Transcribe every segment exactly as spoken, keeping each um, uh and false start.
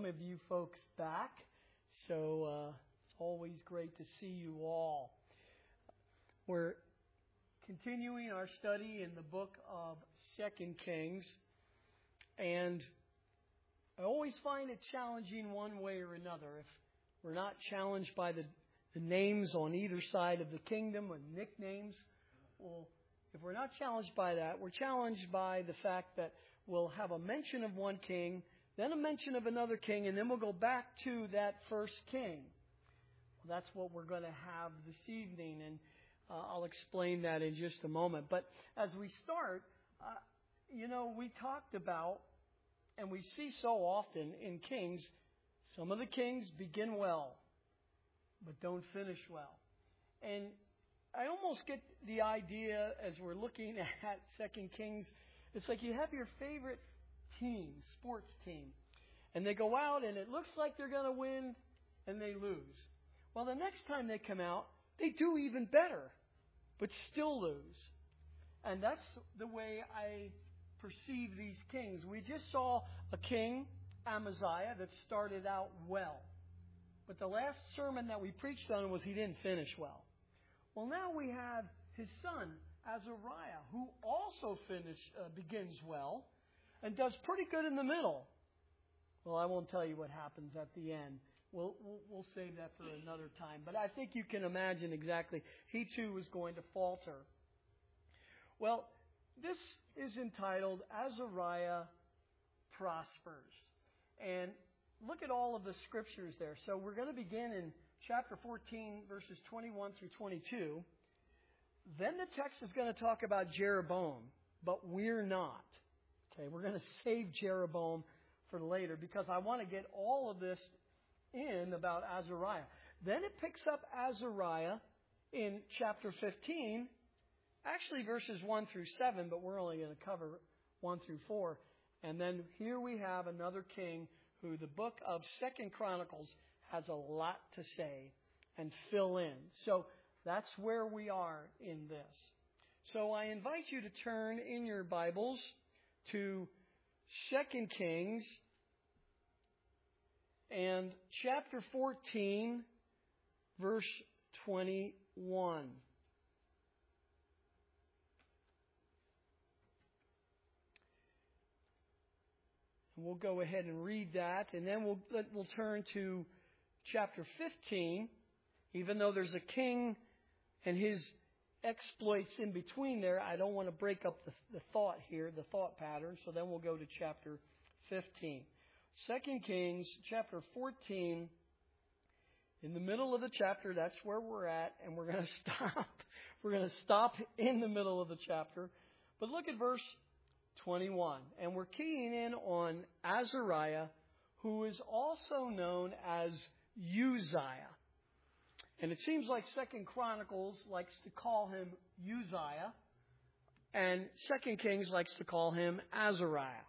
some of you folks back. So uh, it's always great to see you all. We're continuing our study in the book of Second Kings. And I always find it challenging one way or another. If we're not challenged by the, the names on either side of the kingdom or nicknames, well, if we're not challenged by that, we're challenged by the fact that we'll have a mention of one king, then a mention of another king, and then we'll go back to that first king. Well, that's what we're going to have this evening, and uh, I'll explain that in just a moment. But as we start, uh, you know, we talked about, and we see so often in kings, some of the kings begin well, but don't finish well. And I almost get the idea as we're looking at Second Kings, it's like you have your favorite team, sports team, and they go out and it looks like they're going to win and they lose. Well, the next time they come out, they do even better, but still lose. And that's the way I perceive these kings. We just saw a king, Amaziah, that started out well. But the last sermon that we preached on was he didn't finish well. Well, now we have his son, Azariah, who also finish, uh, begins well and does pretty good in the middle. Well, I won't tell you what happens at the end. We'll, we'll, we'll save that for another time. But I think you can imagine exactly. He too is going to falter. Well, this is entitled Azariah Prospers. And look at all of the scriptures there. So we're going to begin in chapter fourteen, verses twenty-one through twenty-two. Then the text is going to talk about Jeroboam, but we're not. Okay, we're going to save Jeroboam for later because I want to get all of this in about Azariah. Then it picks up Azariah in chapter fifteen, actually verses one through seven, but we're only going to cover one through four. And then here we have another king who the book of Second Chronicles has a lot to say and fill in. So that's where we are in this. So I invite you to turn in your Bibles to Second Kings and chapter fourteen, verse twenty-one. And we'll go ahead and read that, and then we'll we'll turn to chapter fifteen, even though there's a king and his exploits in between there, I don't want to break up the, the thought here, the thought pattern, so then we'll go to chapter fifteen. Second Kings, chapter fourteen, in the middle of the chapter, that's where we're at, and we're going to stop. We're going to stop in the middle of the chapter. But look at verse twenty-one, and we're keying in on Azariah, who is also known as Uzziah. And it seems like Second Chronicles likes to call him Uzziah, and Second Kings likes to call him Azariah.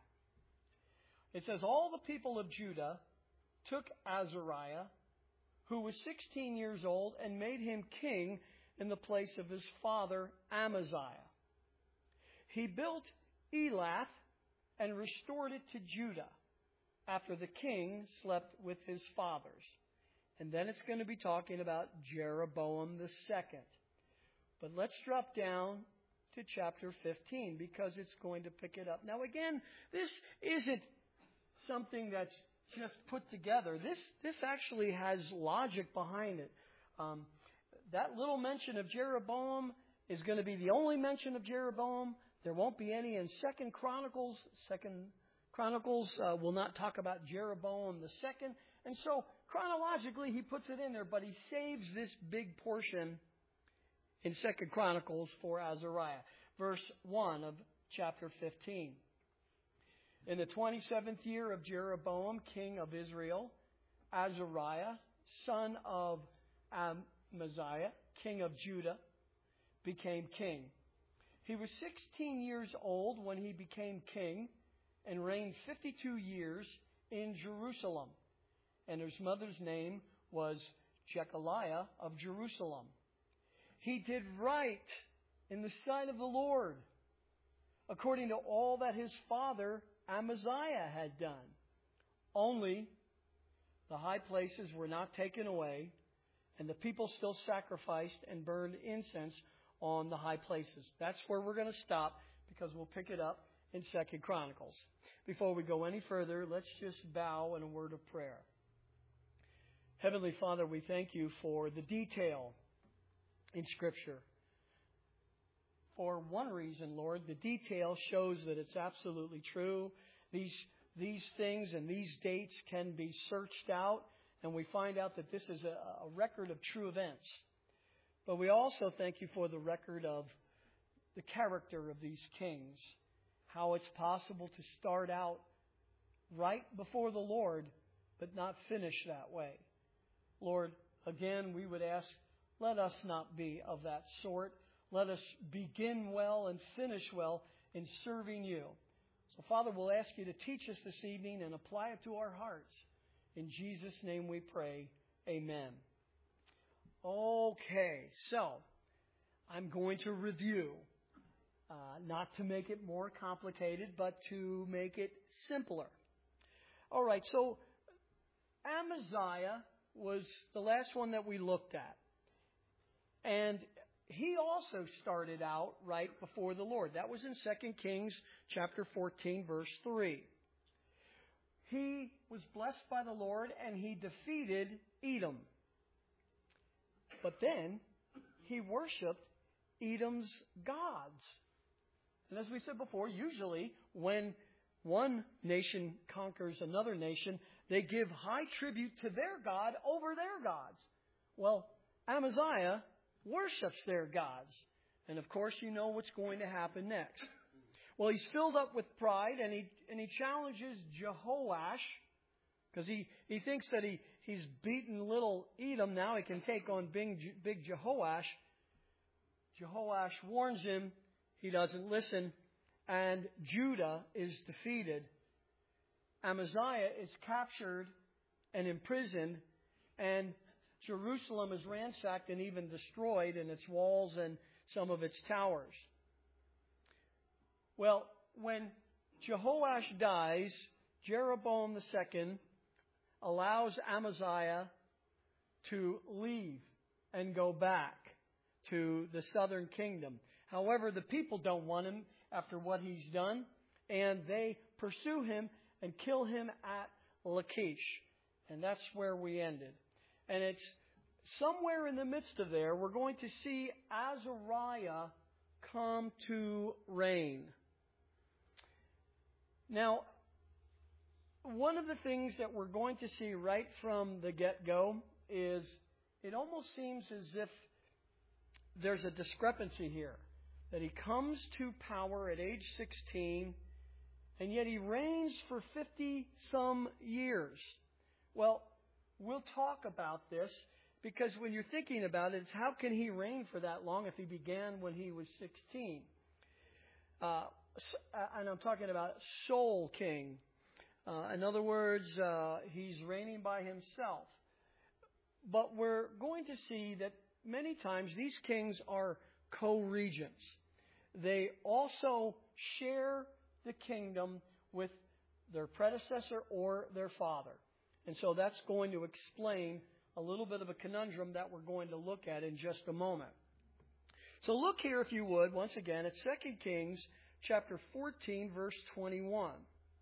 It says, all the people of Judah took Azariah, who was sixteen years old, and made him king in the place of his father Amaziah. He built Elath and restored it to Judah after the king slept with his fathers. And then it's going to be talking about Jeroboam the second. But let's drop down to chapter fifteen because it's going to pick it up. Now again, this isn't something that's just put together. This this actually has logic behind it. Um, that little mention of Jeroboam is going to be the only mention of Jeroboam. There won't be any in Second Chronicles. Second Chronicles uh, will not talk about Jeroboam the second. And so chronologically he puts it in there, but he saves this big portion in Second Chronicles for Azariah. Verse one of chapter fifteen. In the twenty-seventh year of Jeroboam, king of Israel, Azariah, son of Amaziah, king of Judah, became king. He was sixteen years old when he became king and reigned fifty-two years in Jerusalem. And his mother's name was Jechaliah of Jerusalem. He did right in the sight of the Lord, according to all that his father Amaziah had done. Only the high places were not taken away, and the people still sacrificed and burned incense on the high places. That's where we're going to stop, because we'll pick it up in Second Chronicles. Before we go any further, let's just bow in a word of prayer. Heavenly Father, we thank you for the detail in Scripture. For one reason, Lord, the detail shows that it's absolutely true. These, these things and these dates can be searched out, and we find out that this is a, a record of true events. But we also thank you for the record of the character of these kings, how it's possible to start out right before the Lord, but not finish that way. Lord, again, we would ask, let us not be of that sort. Let us begin well and finish well in serving you. So, Father, we'll ask you to teach us this evening and apply it to our hearts. In Jesus' name we pray. Amen. Okay, so I'm going to review, uh, not to make it more complicated, but to make it simpler. All right, so Amaziah was the last one that we looked at. And he also started out right before the Lord. That was in Second Kings chapter fourteen, verse three. He was blessed by the Lord, and he defeated Edom. But then he worshipped Edom's gods. And as we said before, usually when one nation conquers another nation, they give high tribute to their God over their gods. Well, Amaziah worships their gods. And of course, you know what's going to happen next. Well, he's filled up with pride, and he and he challenges Jehoash, because he, he thinks that he, he's beaten little Edom. Now he can take on big, big Jehoash. Jehoash warns him. He doesn't listen. And Judah is defeated. Amaziah is captured and imprisoned, and Jerusalem is ransacked and even destroyed, in its walls and some of its towers. Well, when Jehoash dies, Jeroboam the Second allows Amaziah to leave and go back to the southern kingdom. However, the people don't want him after what he's done, and they pursue him and kill him at Lachish. And that's where we ended. And it's somewhere in the midst of there, we're going to see Azariah come to reign. Now, one of the things that we're going to see right from the get-go is it almost seems as if there's a discrepancy here. That he comes to power at age sixteen, and yet he reigns for fifty-some years. Well, we'll talk about this, because when you're thinking about it, it's how can he reign for that long if he began when he was sixteen? Uh, and I'm talking about sole king. Uh, in other words, uh, he's reigning by himself. But we're going to see that many times these kings are co-regents. They also share the kingdom with their predecessor or their father. And so that's going to explain a little bit of a conundrum that we're going to look at in just a moment. So look here, if you would, once again, at Second Kings chapter fourteen, verse twenty-one.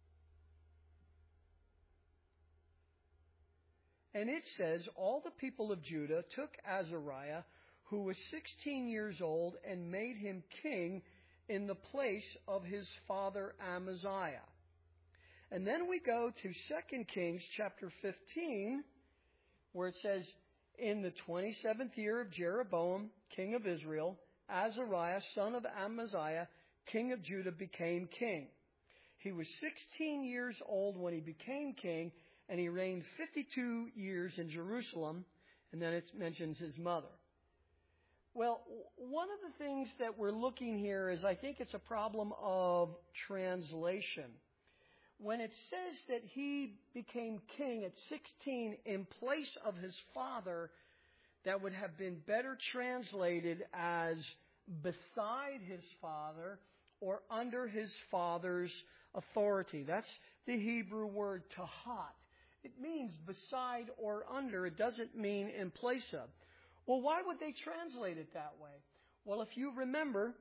And it says, all the people of Judah took Azariah, who was sixteen years old, and made him king in the place of his father Amaziah. And then we go to Second Kings chapter fifteen, where it says, in the twenty-seventh year of Jeroboam, king of Israel, Azariah, son of Amaziah, king of Judah, became king. He was sixteen years old when he became king, and he reigned fifty-two years in Jerusalem. And then it mentions his mother. Well, one of the things that we're looking here is I think it's a problem of translation. When it says that he became king at sixteen in place of his father, that would have been better translated as beside his father or under his father's authority. That's the Hebrew word tahat. It means beside or under. It doesn't mean in place of. Well, why would they translate it that way? Well, if you remember,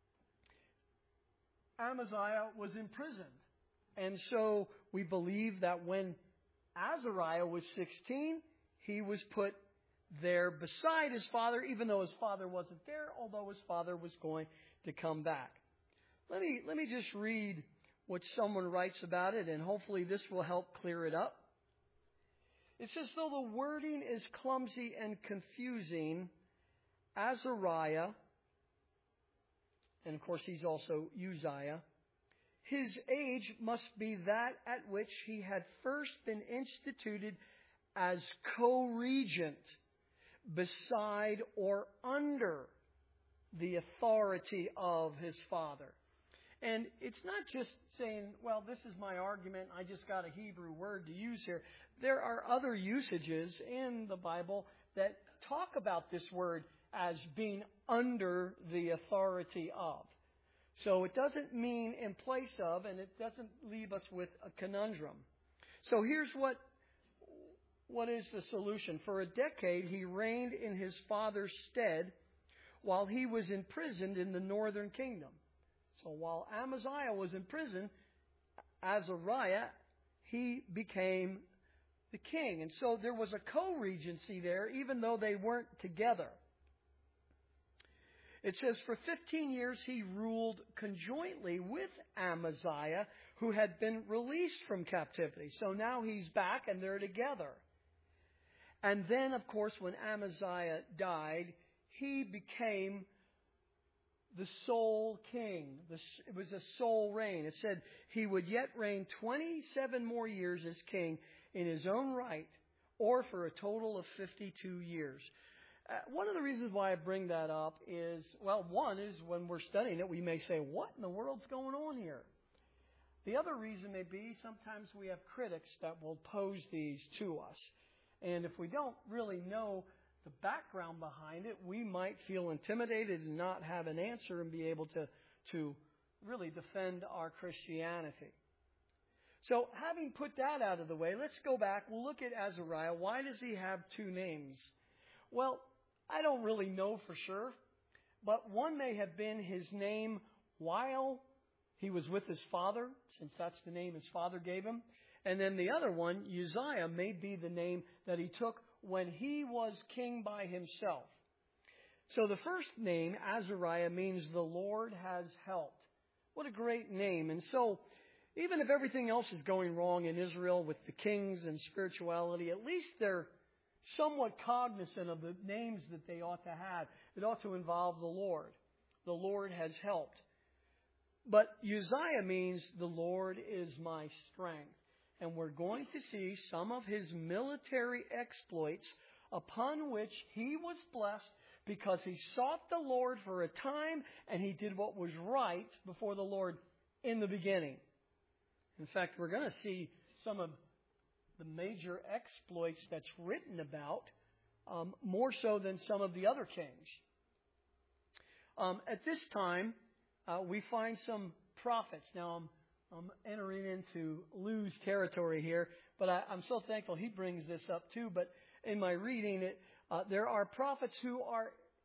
Amaziah was imprisoned. And so we believe that when Azariah was sixteen, he was put there beside his father, even though his father wasn't there, although his father was going to come back. Let me, let me just read what someone writes about it, and hopefully this will help clear it up. It says, though the wording is clumsy and confusing, Azariah, and of course he's also Uzziah, his age must be that at which he had first been instituted as co-regent beside or under the authority of his father. And it's not just saying, well, this is my argument, I just got a Hebrew word to use here. There are other usages in the Bible that talk about this word as being under the authority of. So it doesn't mean in place of, and it doesn't leave us with a conundrum. So here's what, what is the solution. For a decade, he reigned in his father's stead while he was imprisoned in the northern kingdom. So while Amaziah was in prison, Azariah, he became the king. And so there was a co-regency there, even though they weren't together. It says, for fifteen years he ruled conjointly with Amaziah, who had been released from captivity. So now he's back and they're together. And then, of course, when Amaziah died, he became the sole king. It was a sole reign. It said he would yet reign twenty-seven more years as king in his own right, or for a total of fifty-two years. Uh, one of the reasons why I bring that up is, well, one is when we're studying it, we may say, what in the world's going on here? The other reason may be sometimes we have critics that will pose these to us. And if we don't really know the background behind it, we might feel intimidated and not have an answer and be able to, to really defend our Christianity. So having put that out of the way, let's go back. We'll look at Azariah. Why does he have two names? Well, I don't really know for sure, but one may have been his name while he was with his father, since that's the name his father gave him. And then the other one, Uzziah, may be the name that he took when he was king by himself. So the first name, Azariah, means the Lord has helped. What a great name. And so even if everything else is going wrong in Israel with the kings and spirituality, at least they're somewhat cognizant of the names that they ought to have. It ought to involve the Lord. The Lord has helped. But Uzziah means the Lord is my strength. And we're going to see some of his military exploits upon which he was blessed because he sought the Lord for a time and he did what was right before the Lord in the beginning. In fact, we're going to see some of the major exploits that's written about, um, more so than some of the other kings. Um, at this time, uh, we find some prophets. Now, I'm, I'm entering into Lou's territory here, but I, I'm so thankful he brings this up too. But in my reading, it, uh, there are prophets who are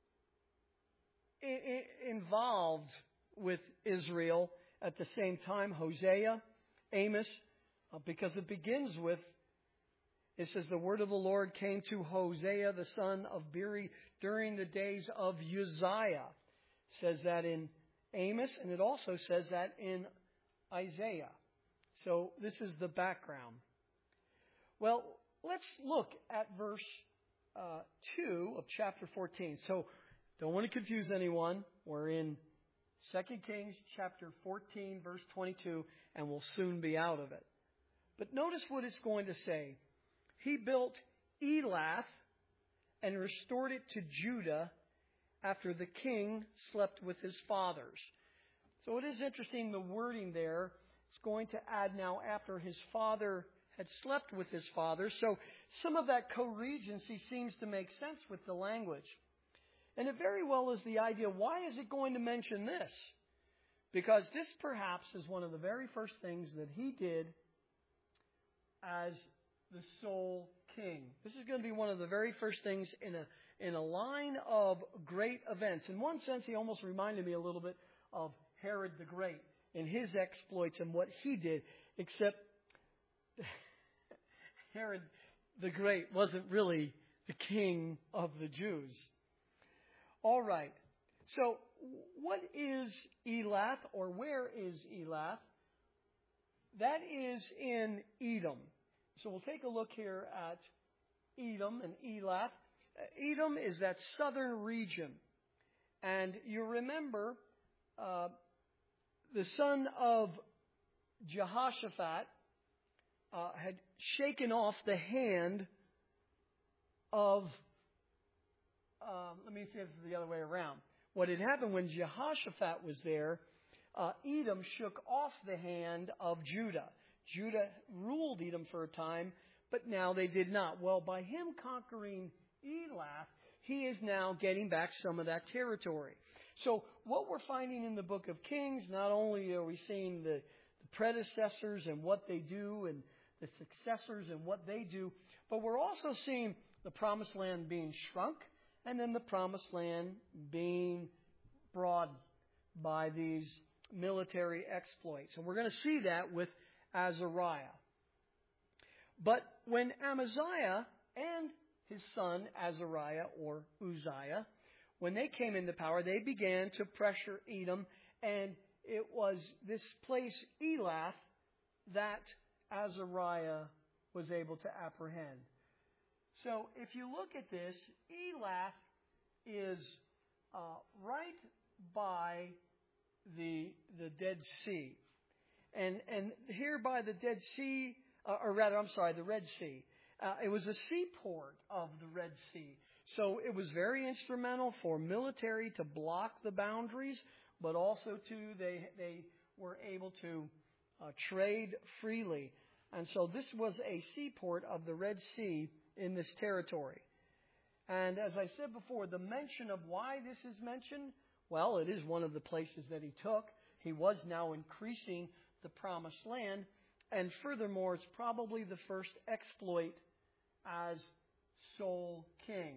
I- I involved with Israel at the same time. Hosea, Amos, uh, because it begins with, it says, the word of the Lord came to Hosea, the son of Beeri, during the days of Uzziah. It says that in Amos, and it also says that in Isaiah. So this is the background. Well, let's look at verse uh, two of chapter fourteen. So don't want to confuse anyone. We're in Second Kings chapter fourteen, verse twenty-two, and we'll soon be out of it. But notice what it's going to say. He built Elath and restored it to Judah after the king slept with his fathers. So it is interesting, the wording there. It's going to add now after his father had slept with his father. So some of that co-regency seems to make sense with the language. And it very well is the idea, why is it going to mention this? Because this perhaps is one of the very first things that he did as the sole king. This is going to be one of the very first things in a in a line of great events. In one sense, he almost reminded me a little bit of Herod the Great and his exploits and what he did, except Herod the Great wasn't really the king of the Jews. All right. So what is Elath, or where is Elath? That is in Edom. So we'll take a look here at Edom and Elath. Edom is that southern region. And you remember uh, the son of Jehoshaphat uh, had shaken off the hand of, uh, let me see if it's the other way around. What had happened when Jehoshaphat was there, uh, Edom shook off the hand of Judah. Judah ruled Edom for a time, but now they did not. Well, by him conquering Elath, he is now getting back some of that territory. So what we're finding in the book of Kings, not only are we seeing the, the predecessors and what they do and the successors and what they do, but we're also seeing the promised land being shrunk and then the promised land being broadened by these military exploits. And we're going to see that with Azariah. But when Amaziah and his son Azariah, or Uzziah, when they came into power, they began to pressure Edom, and it was this place, Elath, that Azariah was able to apprehend. So if you look at this, Elath is uh, right by the the Dead Sea. And and here by the Dead Sea, uh, or rather, I'm sorry, the Red Sea. Uh, it was a seaport of the Red Sea. So it was very instrumental for military to block the boundaries, but also too they they were able to uh, trade freely. And so this was a seaport of the Red Sea in this territory. And as I said before, the mention of why this is mentioned, well, it is one of the places that he took. He was now increasing the promised land. And furthermore, it's probably the first exploit as sole king.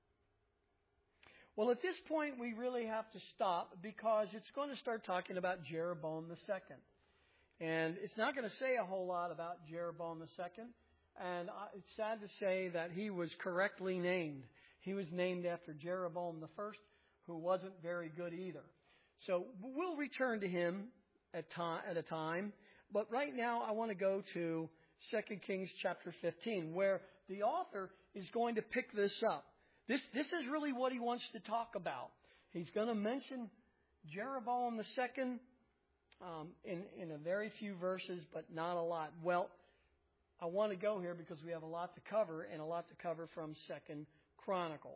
Well, at this point, we really have to stop because it's going to start talking about Jeroboam the Second. And it's not going to say a whole lot about Jeroboam the Second. And it's sad to say that he was correctly named. He was named after Jeroboam the First, who wasn't very good either. So we'll return to him at, time, at a time. But right now, I want to go to Second Kings chapter fifteen, where the author is going to pick this up. This, this is really what he wants to talk about. He's going to mention Jeroboam the Second um, in, in a very few verses, but not a lot. Well, I want to go here because we have a lot to cover, and a lot to cover from Second Chronicles.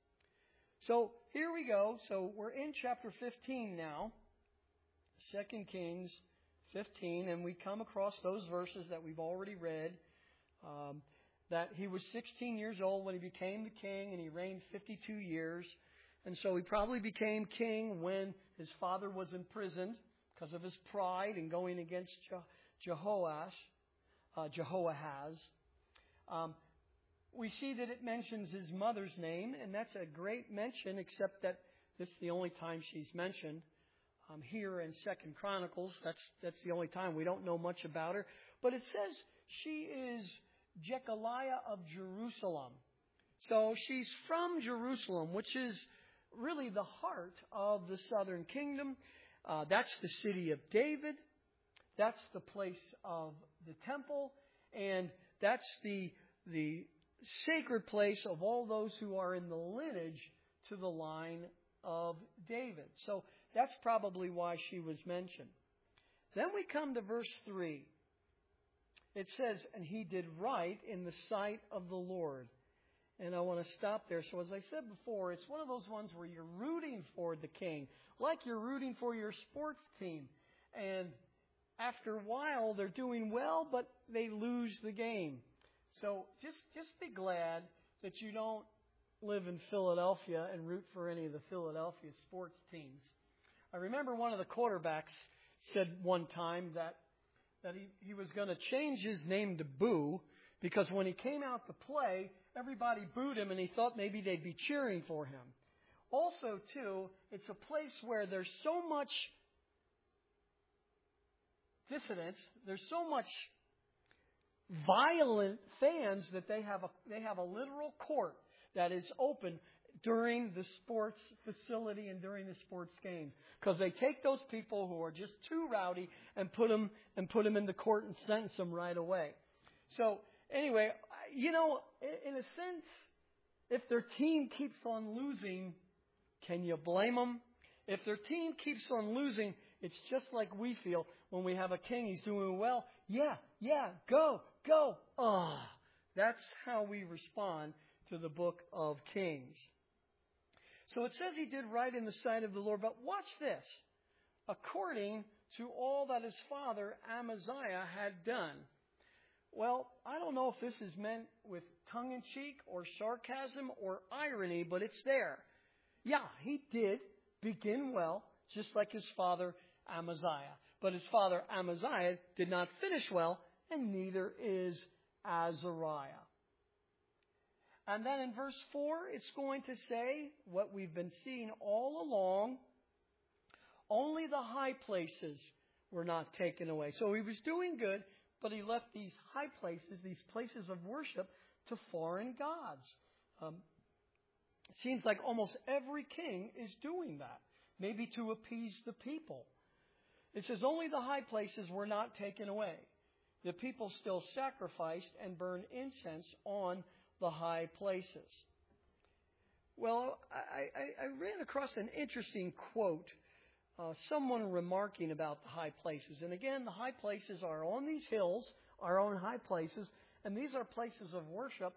So here we go. So we're in chapter fifteen now, Second Kings fifteen, and we come across those verses that we've already read. Um, that he was sixteen years old when he became the king, and he reigned fifty-two years. And so he probably became king when his father was imprisoned because of his pride and going against Je- Jehoash. Uh, Jehoahaz. Um, we see that it mentions his mother's name, and that's a great mention, except that this is the only time she's mentioned. Um, here in Second Chronicles, that's that's the only time. We don't know much about her. But it says she is Jechaliah of Jerusalem. So she's from Jerusalem, which is really the heart of the southern kingdom. Uh, that's the city of David. That's the place of the temple, and that's the the sacred place of all those who are in the lineage to the line of David. So that's probably why she was mentioned. Then we come to verse three. It says, and he did right in the sight of the Lord. And I want to stop there. So as I said before, it's one of those ones where you're rooting for the king, like you're rooting for your sports team. And after a while, they're doing well, but they lose the game. So just just be glad that you don't live in Philadelphia and root for any of the Philadelphia sports teams. I remember one of the quarterbacks said one time that that he, he was going to change his name to Boo Because when he came out to play, everybody booed him and he thought maybe they'd be cheering for him. Also, too, it's a place where there's so much dissidence, there's so much violent fans that they have a they have a literal court that is open during the sports facility and during the sports games, because they take those people who are just too rowdy and put them and put them in the court and sentence them right away. So anyway, you know, in a sense, if their team keeps on losing, can you blame them? If their team keeps on losing, it's just like we feel when we have a king. He's doing well. Yeah, yeah, go, go. Ah, oh, that's how we respond to the book of Kings. So it says he did right in the sight of the Lord. But watch this. According to all that his father Amaziah had done. Well, I don't know if this is meant with tongue-in-cheek or sarcasm or irony, but it's there. Yeah, he did begin well, just like his father Amaziah. But his father Amaziah did not finish well, and neither is Azariah. And then in verse four, it's going to say what we've been seeing all along. Only the high places were not taken away. So he was doing good, but he left these high places, these places of worship, to foreign gods. Um, it seems like almost every king is doing that, maybe to appease the people. It says only the high places were not taken away. The people still sacrificed and burned incense on the high places. Well, I, I, I ran across an interesting quote, uh, someone remarking about the high places. And again, the high places are on these hills, our own high places, and these are places of worship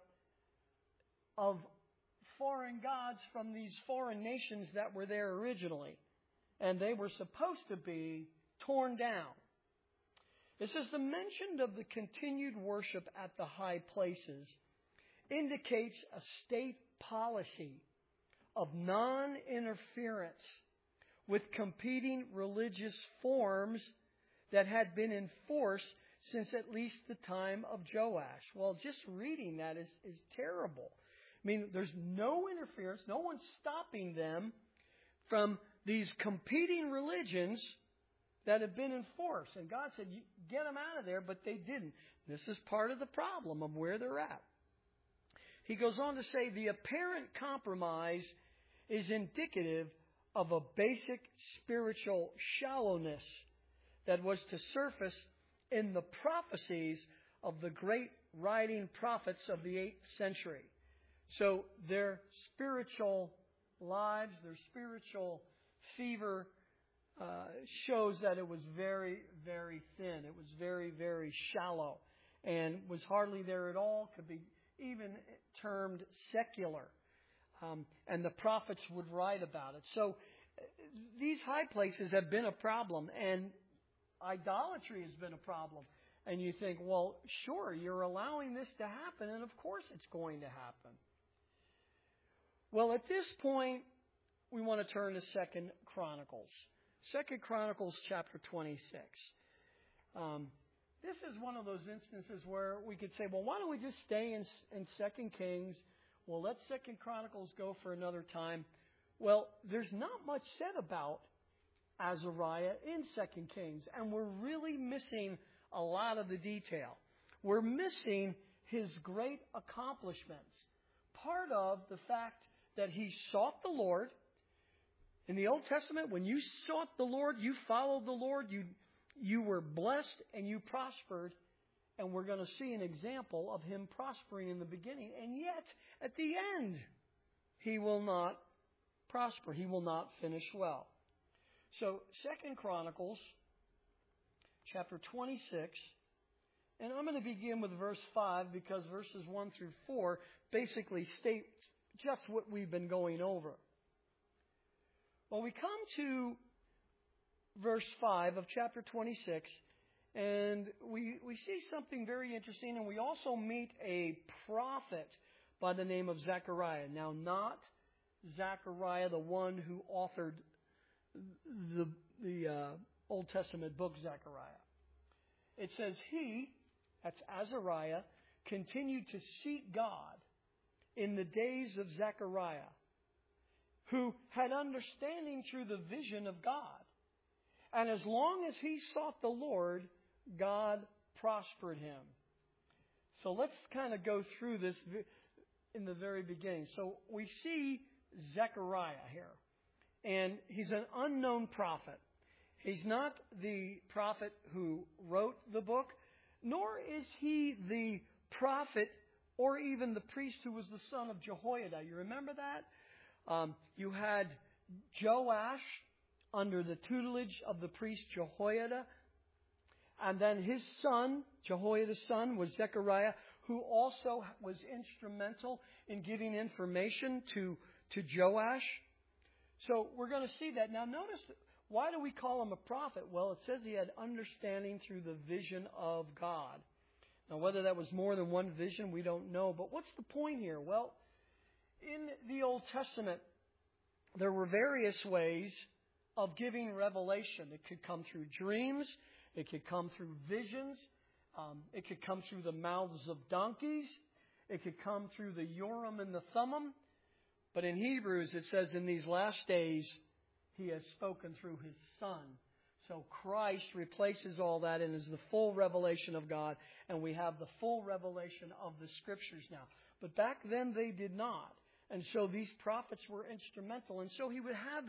of foreign gods from these foreign nations that were there originally. And they were supposed to be torn down. It says the mention of the continued worship at the high places indicates a state policy of non-interference with competing religious forms that had been in force since at least the time of Joash. Well, just reading that is, is terrible. I mean, there's no interference, no one's stopping them from these competing religions that have been in force. And God said, get them out of there, but they didn't. This is part of the problem of where they're at. He goes on to say the apparent compromise is indicative of a basic spiritual shallowness that was to surface in the prophecies of the great writing prophets of the eighth century. So their spiritual lives, their spiritual fever uh, shows that it was very, very thin. It was very, very shallow and was hardly there at all, could be even termed secular. Um, and the prophets would write about it. So uh, these high places have been a problem, and idolatry has been a problem. And you think, well, sure, you're allowing this to happen, and of course it's going to happen. Well, at this point, we want to turn to Second Chronicles. Second Chronicles chapter twenty-six. Um, this is one of those instances where we could say, well, why don't we just stay in, in Second Kings? Well, let Second Chronicles go for another time. Well, there's not much said about Azariah in Second Kings, and we're really missing a lot of the detail. We're missing his great accomplishments. Part of the fact that he sought the Lord. In the Old Testament, when you sought the Lord, you followed the Lord, you you were blessed and you prospered. And we're going to see an example of him prospering in the beginning. And yet, at the end, he will not prosper. He will not finish well. So, Second Chronicles, chapter twenty-six, and I'm going to begin with verse five because verses one through four basically state just what we've been going over. Well, we come to verse five of chapter twenty-six, and we we see something very interesting, and we also meet a prophet by the name of Zechariah. Now, not Zechariah, the one who authored the the uh, Old Testament book Zechariah. It says he, that's Azariah, continued to seek God in the days of Zechariah, who had understanding through the vision of God. And as long as he sought the Lord, God prospered him. So let's kind of go through this in the very beginning. So we see Zechariah here. And he's an unknown prophet. He's not the prophet who wrote the book, nor is he the prophet or even the priest who was the son of Jehoiada. You remember that? Um, you had Joash under the tutelage of the priest Jehoiada. And then his son, Jehoiada's son, was Zechariah, who also was instrumental in giving information to, to Joash. So we're going to see that. Now notice, why do we call him a prophet? Well, it says he had understanding through the vision of God. Now whether that was more than one vision, we don't know. But what's the point here? Well, in the Old Testament, there were various ways of giving revelation. It could come through dreams. It could come through visions. Um, it could come through the mouths of donkeys. It could come through the Urim and the Thummim. But in Hebrews, it says in these last days, he has spoken through his Son. So Christ replaces all that and is the full revelation of God. And we have the full revelation of the Scriptures now. But back then they did not. And so these prophets were instrumental. And so he would have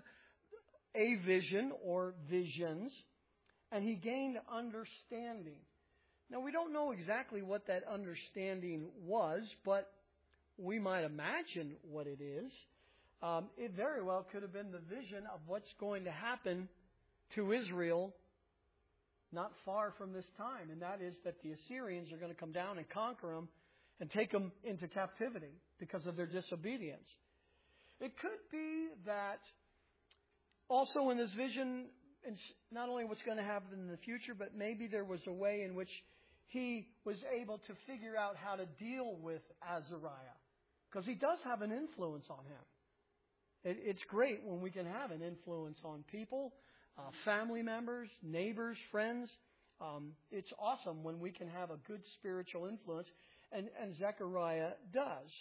a vision or visions, and he gained understanding. Now, we don't know exactly what that understanding was, but we might imagine what it is. Um, it very well could have been the vision of what's going to happen to Israel not far from this time, and that is that the Assyrians are going to come down and conquer them and take them into captivity because of their disobedience. It could be that also in this vision, and not only what's going to happen in the future, but maybe there was a way in which he was able to figure out how to deal with Azariah. Because he does have an influence on him. It, it's great when we can have an influence on people, uh, family members, neighbors, friends. Um, it's awesome when we can have a good spiritual influence, and, and Zechariah does.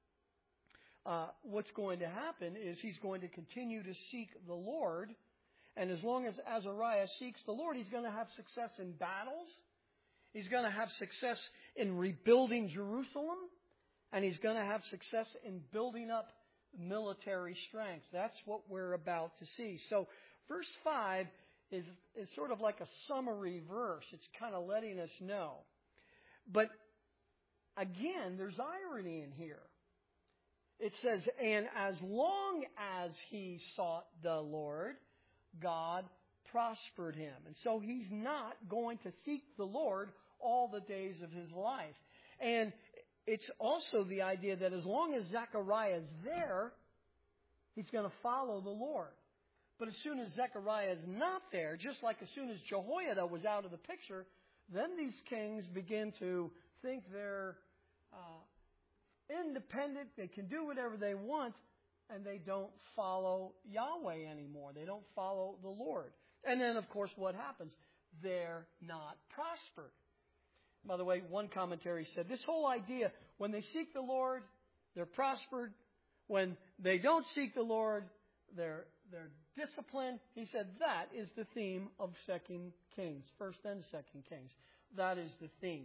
Uh, what's going to happen is he's going to continue to seek the Lord. And as long as Azariah seeks the Lord, he's going to have success in battles. He's going to have success in rebuilding Jerusalem. And he's going to have success in building up military strength. That's what we're about to see. So verse five is, is sort of like a summary verse. It's kind of letting us know. But again, there's irony in here. It says, and as long as he sought the Lord, God prospered him. And so he's not going to seek the Lord all the days of his life. And it's also the idea that as long as Zechariah is there, he's going to follow the Lord. But as soon as Zechariah is not there, just like as soon as Jehoiada was out of the picture, then these kings begin to think they're uh, independent, they can do whatever they want, and they don't follow Yahweh anymore. They don't follow the Lord. And then, of course, what happens? They're not prospered. By the way, one commentary said this whole idea, when they seek the Lord, they're prospered. When they don't seek the Lord, they're, they're disciplined. He said that is the theme of Second Kings, First and Second Kings. That is the theme.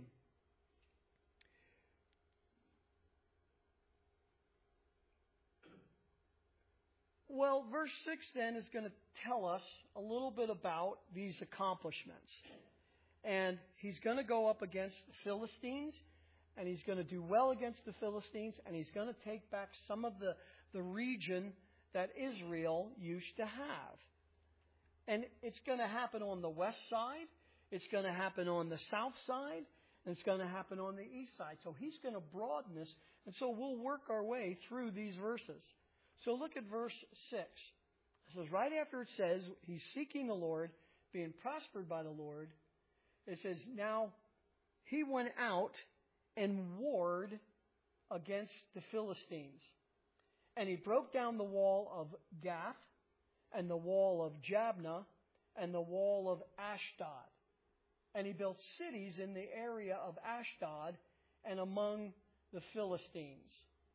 Well, verse six then is going to tell us a little bit about these accomplishments. And he's going to go up against the Philistines, and he's going to do well against the Philistines, and he's going to take back some of the, the region that Israel used to have. And it's going to happen on the west side, it's going to happen on the south side, and it's going to happen on the east side. So he's going to broaden this, and so we'll work our way through these verses. So look at verse six. It says, right after it says, he's seeking the Lord, being prospered by the Lord, it says, now he went out and warred against the Philistines. And he broke down the wall of Gath, and the wall of Jabneh, and the wall of Ashdod. And he built cities in the area of Ashdod, and among the Philistines.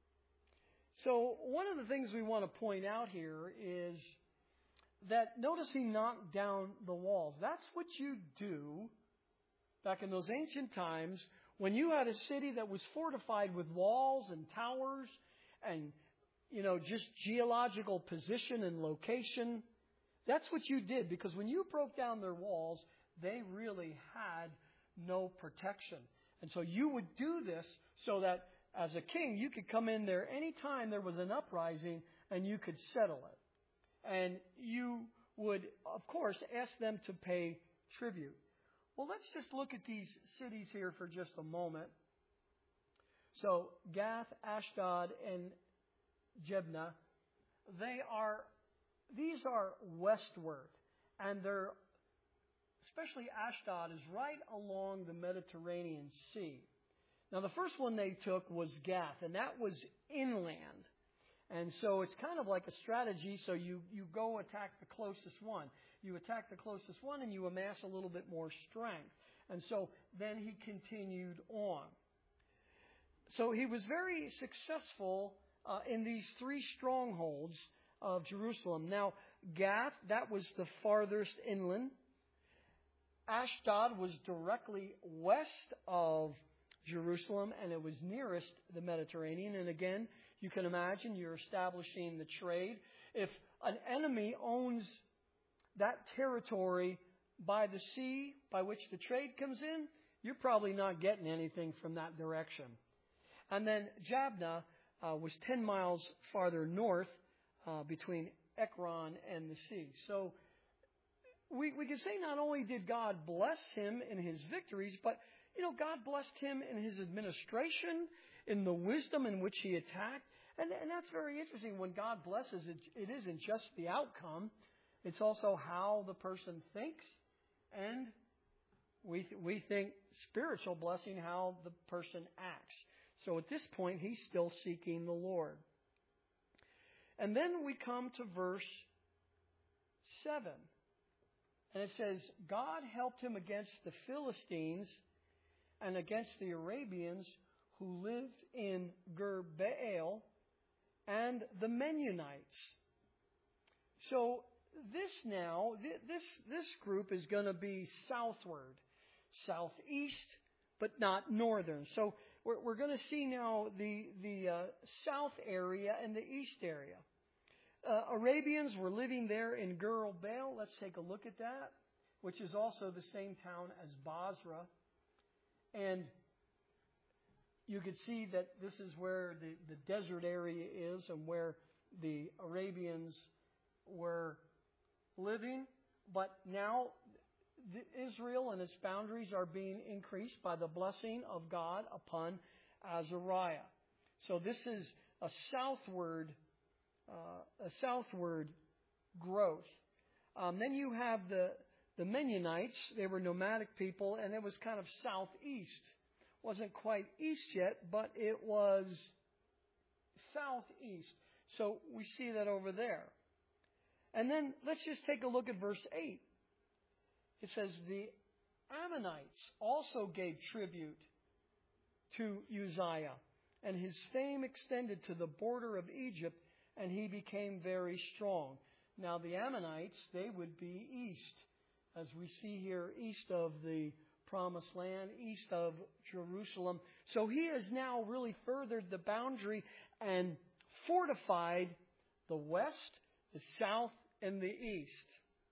So one of the things we want to point out here is that notice he knocked down the walls. That's what you do back in those ancient times when you had a city that was fortified with walls and towers and, you know, just geological position and location. That's what you did, because when you broke down their walls, they really had no protection. And so you would do this so that as a king, you could come in there anytime there was an uprising and you could settle it. And you would, of course, ask them to pay tribute. Well, let's just look at these cities here for just a moment. So Gath, Ashdod, and Jebna, they are, these are westward. And they're, especially Ashdod, is right along the Mediterranean Sea. Now, the first one they took was Gath, and that was inland. And so it's kind of like a strategy. So you, you go attack the closest one. You attack the closest one and you amass a little bit more strength. And so then he continued on. So he was very successful uh, in these three strongholds of Jerusalem. Now, Gath, that was the farthest inland. Ashdod was directly west of Jerusalem, and it was nearest the Mediterranean. And again, you can imagine you're establishing the trade. If an enemy owns that territory by the sea by which the trade comes in, you're probably not getting anything from that direction. And then Jabneh uh, was ten miles farther north uh, between Ekron and the sea. So we, we can say not only did God bless him in his victories, but you know, God blessed him in his administration, in the wisdom in which he attacked. And, and that's very interesting. When God blesses, it, it isn't just the outcome. It's also how the person thinks. And we, th- we think spiritual blessing, how the person acts. So at this point, he's still seeking the Lord. And then we come to verse seven. And it says, God helped him against the Philistines and against the Arabians who lived in Gur Baal and the Mennonites. So this now, this, this group is going to be southward, southeast, but not northern. So we're, we're going to see now the, the uh, south area and the east area. Uh, Arabians were living there in Gur Baal. Let's take a look at that, which is also the same town as Basra. And you could see that this is where the, the desert area is and where the Arabians were living. But now the Israel and its boundaries are being increased by the blessing of God upon Azariah. So this is a southward, uh, a southward growth. Um, then you have the The Mennonites. They were nomadic people, and it was kind of southeast. Wasn't quite east yet, but it was southeast. So we see that over there. And then let's just take a look at verse eight. It says, the Ammonites also gave tribute to Uzziah, and his fame extended to the border of Egypt, and he became very strong. Now the Ammonites, they would be east. As we see here, east of the Promised Land, east of Jerusalem. So he has now really furthered the boundary and fortified the west, the south, and the east.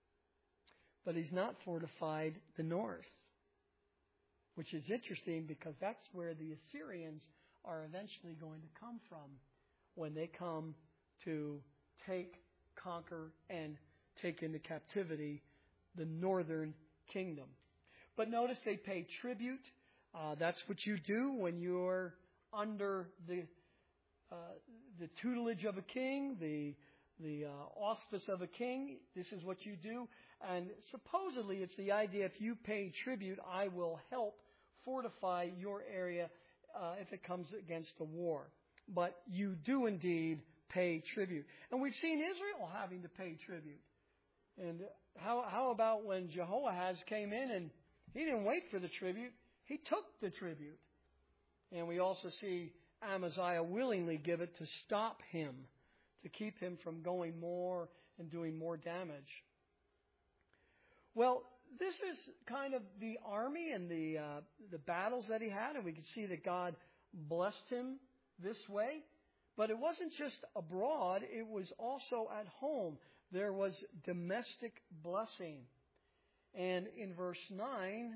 But he's not fortified the north, which is interesting because that's where the Assyrians are eventually going to come from when they come to take, conquer, and take into captivity the northern kingdom. But notice they pay tribute. Uh, that's what you do when you're under the uh, the tutelage of a king, the the uh, auspice of a king. This is what you do. And supposedly it's the idea, if you pay tribute, I will help fortify your area uh, if it comes against a war. But you do indeed pay tribute. And we've seen Israel having to pay tribute. And how how about when Jehoahaz came in and he didn't wait for the tribute, he took the tribute. And we also see Amaziah willingly give it to stop him, to keep him from going more and doing more damage. Well, this is kind of the army and the uh, the battles that he had, and we can see that God blessed him this way. But it wasn't just abroad, it was also at home. There was domestic blessing. And in verse nine,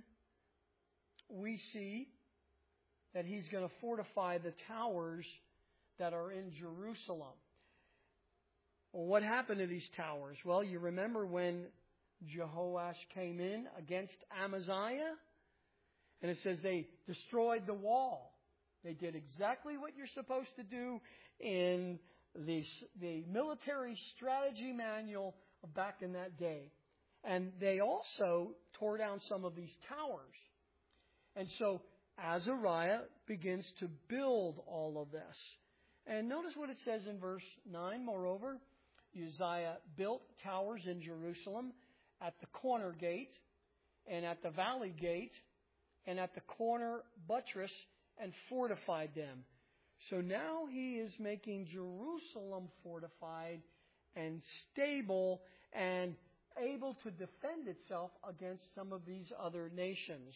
we see that he's going to fortify the towers that are in Jerusalem. Well, what happened to these towers? Well, you remember when Jehoash came in against Amaziah? And it says they destroyed the wall. They did exactly what you're supposed to do in the, the military strategy manual back in that day. And they also tore down some of these towers. And so Azariah begins to build all of this. And notice what it says in verse nine. Moreover, Uzziah built towers in Jerusalem at the corner gate and at the valley gate and at the corner buttress and fortified them. So now he is making Jerusalem fortified and stable and able to defend itself against some of these other nations.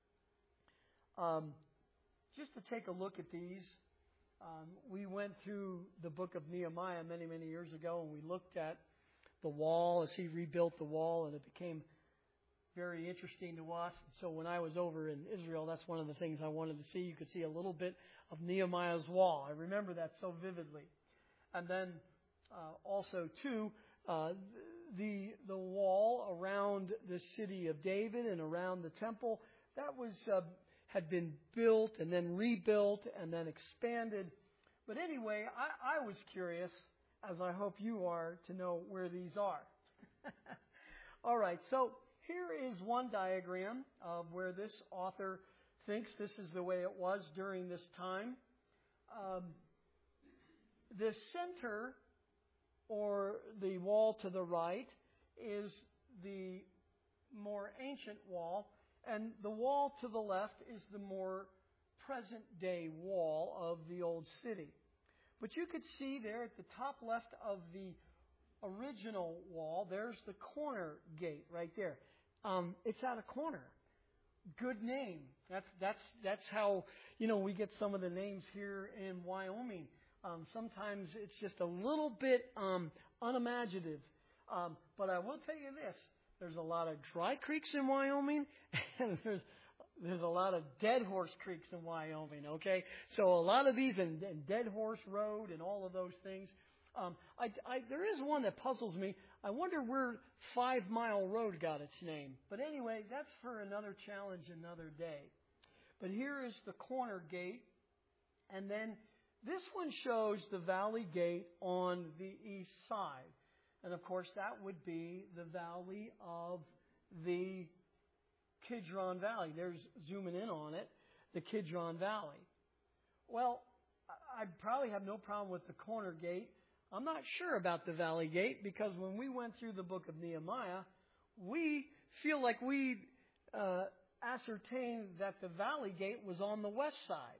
Um, just to take a look at these, um, we went through the book of Nehemiah many, many years ago, and we looked at the wall as he rebuilt the wall, and it became very interesting to us. So when I was over in Israel, that's one of the things I wanted to see. You could see a little bit of Nehemiah's wall. I remember that so vividly. And then uh, also, too, uh, the the wall around the city of David and around the temple, that was uh, had been built and then rebuilt and then expanded. But anyway, I, I was curious, as I hope you are, to know where these are. All right, so here is one diagram of where this author thinks this is the way it was during this time. Um, the center, or the wall to the right, is the more ancient wall, and the wall to the left is the more present-day wall of the old city. But you could see there at the top left of the original wall, there's the corner gate right there. Um, it's at a corner. Good name. That's that's that's how, you know, we get some of the names here in Wyoming. Um, sometimes it's just a little bit um, unimaginative. Um, but I will tell you this: there's a lot of dry creeks in Wyoming, and there's there's a lot of dead horse creeks in Wyoming. Okay, so a lot of these and, and Dead Horse Road and all of those things. Um, I, I, there is one that puzzles me. I wonder where Five Mile Road got its name. But anyway, that's for another challenge another day. But here is the corner gate. And then this one shows the valley gate on the east side. And of course, that would be the valley of the Kidron Valley. There's zooming in on it, the Kidron Valley. Well, I probably have no problem with the corner gate. I'm not sure about the valley gate, because when we went through the book of Nehemiah, we feel like we uh, ascertained that the valley gate was on the west side.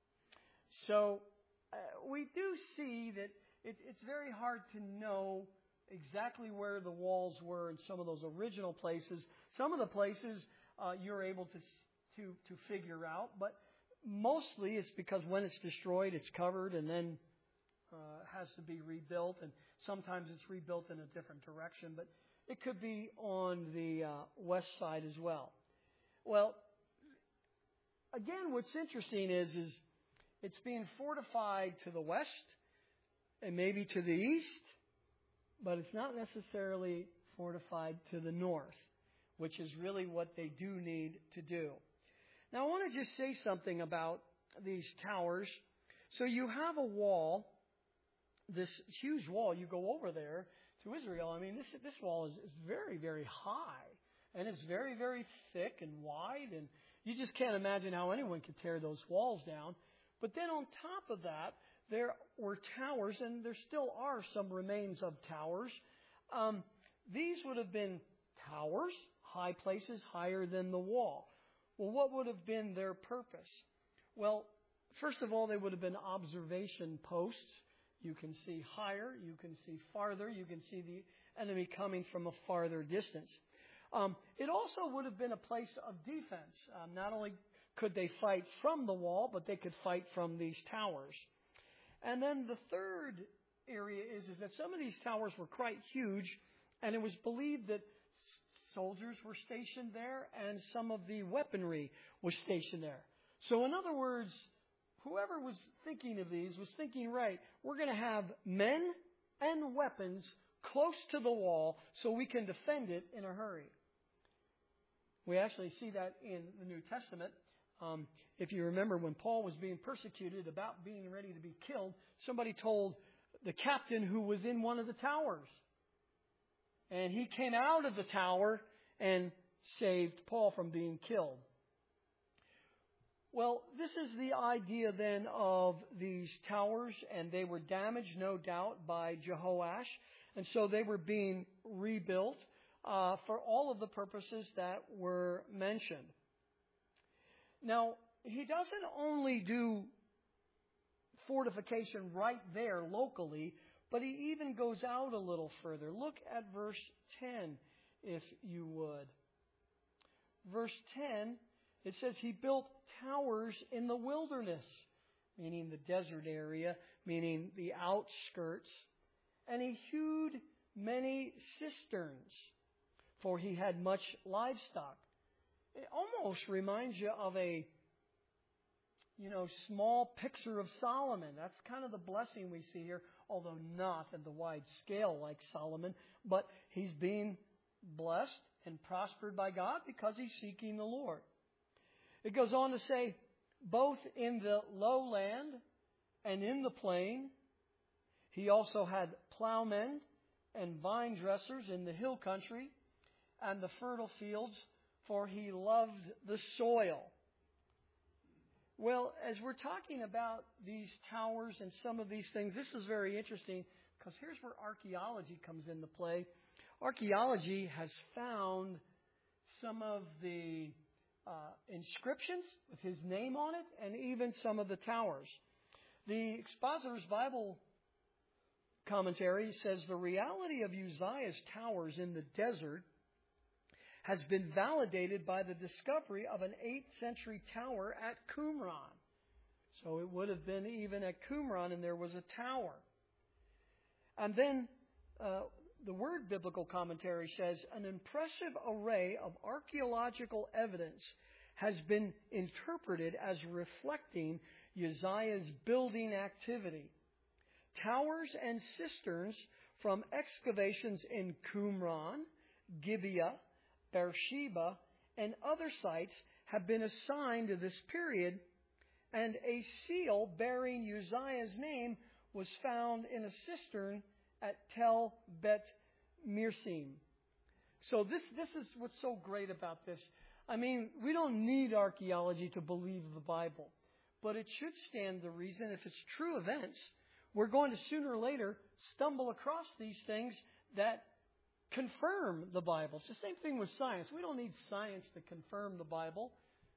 So uh, we do see that it, it's very hard to know exactly where the walls were in some of those original places. Some of the places uh, you're able to, to to figure out, but mostly it's because when it's destroyed, it's covered and then Uh, has to be rebuilt, and sometimes it's rebuilt in a different direction, but it could be on the uh, west side as well. Well, again, what's interesting is, is it's being fortified to the west and maybe to the east, but it's not necessarily fortified to the north, which is really what they do need to do. Now, I want to just say something about these towers. So you have a wall, this huge wall. You go over there to Israel. I mean, this this wall is, is very, very high, and it's very, very thick and wide, and you just can't imagine how anyone could tear those walls down. But then on top of that, there were towers, and there still are some remains of towers. Um, these would have been towers, high places higher than the wall. Well, what would have been their purpose? Well, first of all, they would have been observation posts. You can see higher, you can see farther, you can see the enemy coming from a farther distance. Um, it also would have been a place of defense. Um, not only could they fight from the wall, but they could fight from these towers. And then the third area is, is that some of these towers were quite huge, and it was believed that soldiers were stationed there and some of the weaponry was stationed there. So in other words, whoever was thinking of these was thinking, right, we're going to have men and weapons close to the wall so we can defend it in a hurry. We actually see that in the New Testament. Um, if you remember when Paul was being persecuted, about being ready to be killed, somebody told the captain who was in one of the towers. And he came out of the tower and saved Paul from being killed. Well, this is the idea then of these towers, and they were damaged, no doubt, by Jehoash. And so they were being rebuilt uh, for all of the purposes that were mentioned. Now, he doesn't only do fortification right there locally, but he even goes out a little further. Look at verse ten, if you would. Verse ten, it says he built towers in the wilderness, meaning the desert area, meaning the outskirts. And he hewed many cisterns, for he had much livestock. It almost reminds you of a, you know, small picture of Solomon. That's kind of the blessing we see here, although not at the wide scale like Solomon. But he's being blessed and prospered by God because he's seeking the Lord. It goes on to say, both in the lowland and in the plain, he also had plowmen and vine dressers in the hill country and the fertile fields, for he loved the soil. Well, as we're talking about these towers and some of these things, this is very interesting because here's where archaeology comes into play. Archaeology has found some of the uh, inscriptions with his name on it and even some of the towers. The Expositor's Bible commentary says the reality of Uzziah's towers in the desert has been validated by the discovery of an eighth century tower at Qumran. So it would have been even at Qumran, and there was a tower. And then uh, the Word Biblical Commentary says an impressive array of archaeological evidence has been interpreted as reflecting Uzziah's building activity. Towers and cisterns from excavations in Qumran, Gibeah, Beersheba, and other sites have been assigned to this period, and a seal bearing Uzziah's name was found in a cistern at Tel Bet Mirsim. So this, this is what's so great about this. I mean, we don't need archaeology to believe the Bible, but it should stand to reason if it's true events. We're going to sooner or later stumble across these things that confirm the Bible. It's the same thing with science. We don't need science to confirm the Bible.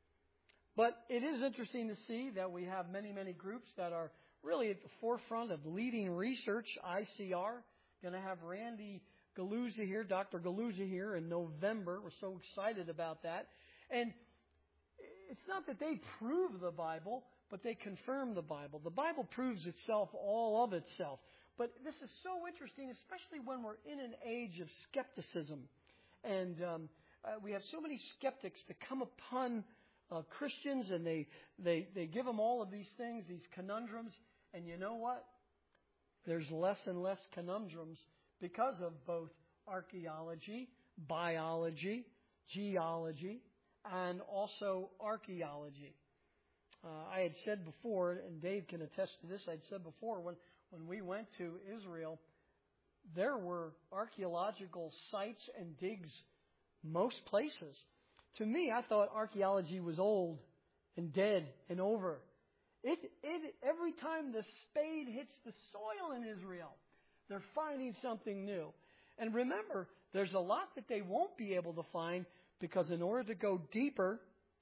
But it is interesting to see that we have many, many groups that are really at the forefront of leading research. I C R, going to have Randy Galuzza here, Doctor Galuzza here in November. We're so excited about that. And it's not that they prove the Bible, but they confirm the Bible. The Bible proves itself, all of itself. But this is so interesting, especially when we're in an age of skepticism. And um, uh, we have so many skeptics that come upon uh, Christians, and they, they, they give them all of these things, these conundrums. And you know what? There's less and less conundrums because of both archaeology, biology, geology, and also archaeology. Uh, I had said before, and Dave can attest to this, I had said before, when When we went to Israel, there were archaeological sites and digs most places. To me, I thought archaeology was old and dead and over. It, it, every time the spade hits the soil in Israel, they're finding something new. And remember, there's a lot that they won't be able to find because in order to go deeper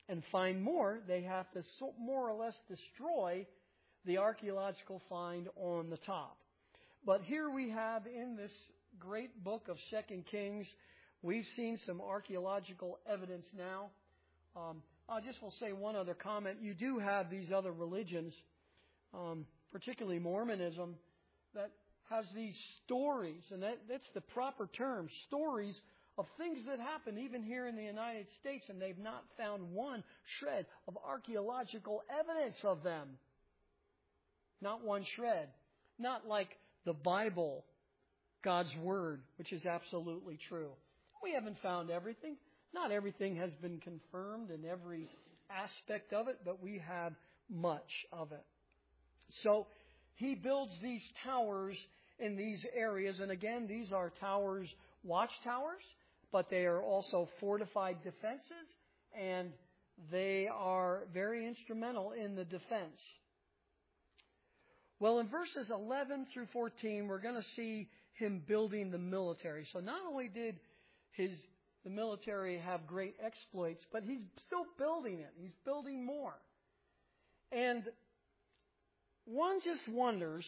and find more, they have to so, more or less destroy the archaeological find on the top. But here we have in this great book of Second Kings, we've seen some archaeological evidence now. Um, I just will say one other comment. You do have these other religions, um, particularly Mormonism, that has these stories, and that, that's the proper term, stories of things that happen even here in the United States, and they've not found one shred of archaeological evidence of them. Not one shred. Not like the Bible, God's Word, which is absolutely true. We haven't found everything. Not everything has been confirmed in every aspect of it, but we have much of it. So he builds these towers in these areas, and again, these are towers, watchtowers, but they are also fortified defenses, and they are very instrumental in the defense. Well, in verses eleven through fourteen, we're going to see him building the military. So not only did his the military have great exploits, but he's still building it. He's building more. And one just wonders,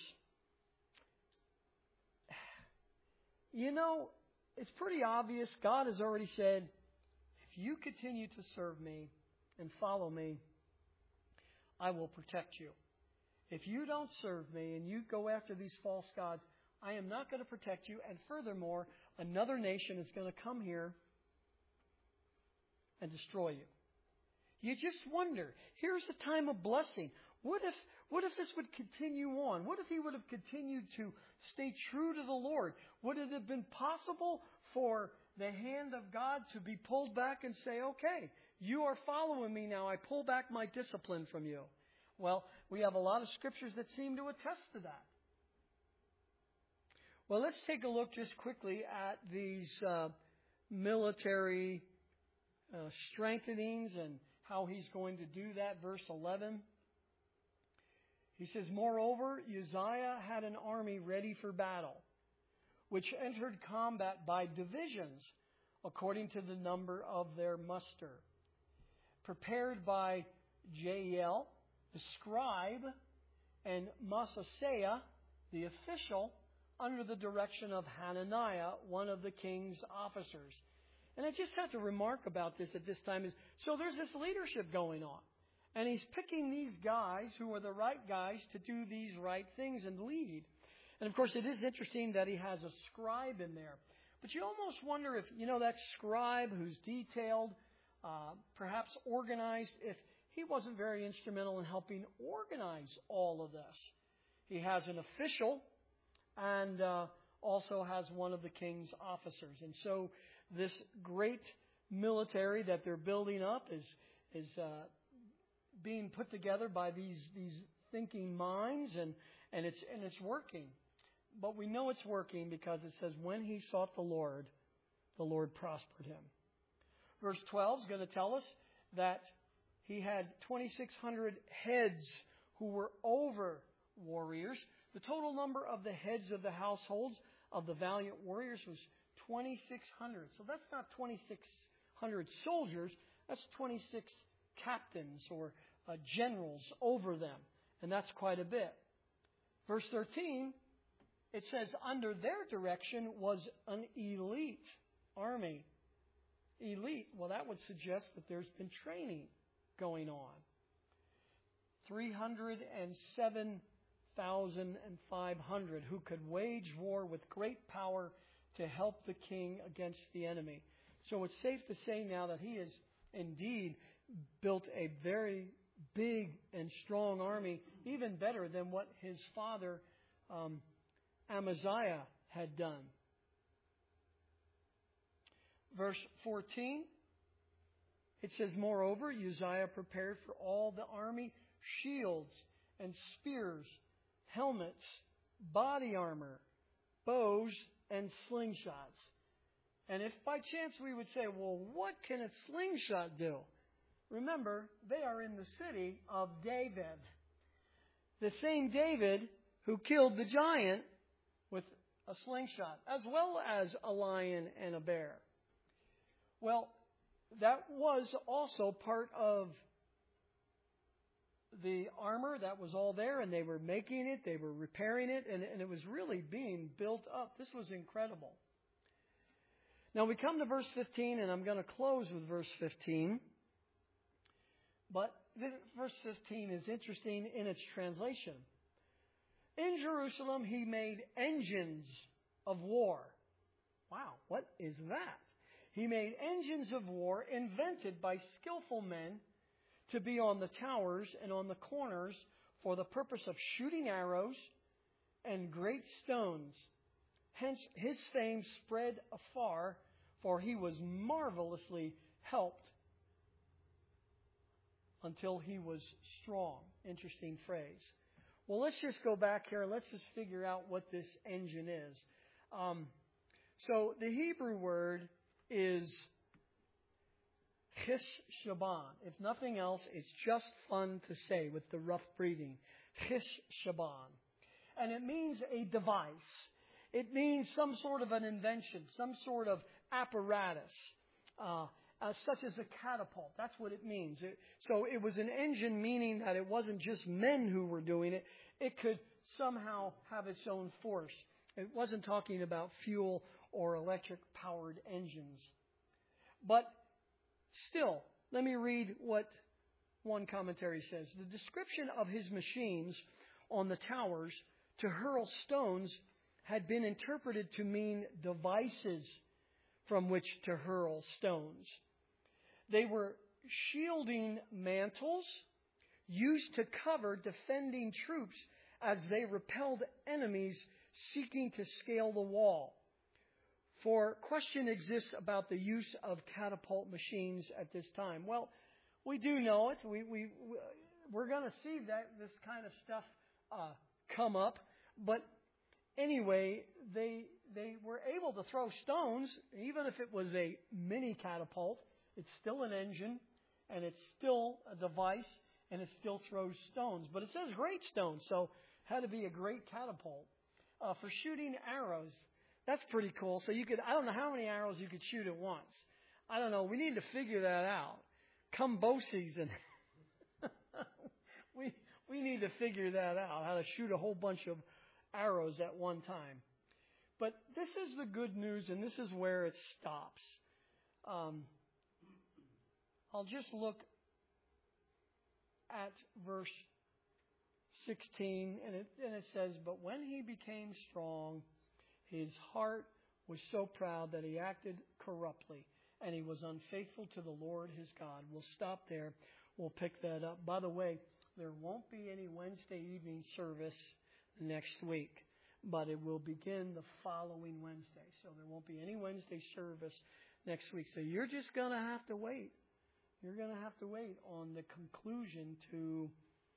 you know, it's pretty obvious. God has already said, if you continue to serve me and follow me, I will protect you. If you don't serve me and you go after these false gods, I am not going to protect you. And furthermore, another nation is going to come here and destroy you. You just wonder, here's a time of blessing. What if, what if this would continue on? What if he would have continued to stay true to the Lord? Would it have been possible for the hand of God to be pulled back and say, okay, you are following me now. I pull back my discipline from you. Well, we have a lot of scriptures that seem to attest to that. Well, let's take a look just quickly at these uh, military uh, strengthenings and how he's going to do that. Verse eleven. He says, moreover, Uzziah had an army ready for battle, which entered combat by divisions, according to the number of their muster, prepared by Jael, the scribe, and Maaseiah, the official, under the direction of Hananiah, one of the king's officers. And I just have to remark about this at this time is, so there's this leadership going on. And he's picking these guys who are the right guys to do these right things and lead. And of course, it is interesting that he has a scribe in there. But you almost wonder if, you know, that scribe who's detailed, uh, perhaps organized, if he wasn't very instrumental in helping organize all of this. He has an official and uh, also has one of the king's officers. And so this great military that they're building up is is uh, being put together by these these thinking minds, and, and it's and it's working. But we know it's working because it says, when he sought the Lord, the Lord prospered him. Verse twelve is going to tell us that he had twenty-six hundred heads who were over warriors. The total number of the heads of the households of the valiant warriors was twenty-six hundred. So that's not twenty-six hundred soldiers. That's twenty-six captains or uh, generals over them. And that's quite a bit. Verse thirteen, it says, under their direction was an elite army. Elite, well, that would suggest that there's been training going on. three hundred seven thousand five hundred who could wage war with great power to help the king against the enemy. So it's safe to say now that he has indeed built a very big and strong army, even better than what his father um, Amaziah had done. Verse fourteen, it says, moreover, Uzziah prepared for all the army shields and spears, helmets, body armor, bows, and slingshots. And if by chance we would say, well, what can a slingshot do? Remember, they are in the city of David. The same David who killed the giant with a slingshot, as well as a lion and a bear. Well, that was also part of the armor that was all there, and they were making it, they were repairing it, and, and it was really being built up. This was incredible. Now we come to verse fifteen, and I'm going to close with verse fifteen. But this, verse fifteen is interesting in its translation. In Jerusalem, he made engines of war. Wow, what is that? He made engines of war invented by skillful men to be on the towers and on the corners for the purpose of shooting arrows and great stones. Hence, his fame spread afar, for he was marvelously helped until he was strong. Interesting phrase. Well, let's just go back here and let's just figure out what this engine is. Um, so the Hebrew word is Chish Shaban. If nothing else, it's just fun to say with the rough breathing. Chish Shaban. And it means a device. It means some sort of an invention, some sort of apparatus, uh, uh, such as a catapult. That's what it means. It, so it was an engine, meaning that it wasn't just men who were doing it. It could somehow have its own force. It wasn't talking about fuel or electric-powered engines. But still, let me read what one commentary says. The description of his machines on the towers to hurl stones had been interpreted to mean devices from which to hurl stones. They were shielding mantles used to cover defending troops as they repelled enemies seeking to scale the wall. For question exists about the use of catapult machines at this time. Well, we do know it. We, we, we're going to see that this kind of stuff uh, come up. But anyway, they they were able to throw stones, even if it was a mini catapult. It's still an engine, and it's still a device, and it still throws stones. But it says great stones, so it had to be a great catapult. Uh, for shooting arrows, that's pretty cool. So you could, I don't know how many arrows you could shoot at once. I don't know. We need to figure that out. Come bow season. we we need to figure that out, how to shoot a whole bunch of arrows at one time. But this is the good news, and this is where it stops. Um, I'll just look at verse sixteen, and it, and it says, "But when he became strong, his heart was so proud that he acted corruptly, and he was unfaithful to the Lord his God." We'll stop there. We'll pick that up. By the way, there won't be any Wednesday evening service next week, but it will begin the following Wednesday. So there won't be any Wednesday service next week. So you're just going to have to wait. You're going to have to wait on the conclusion to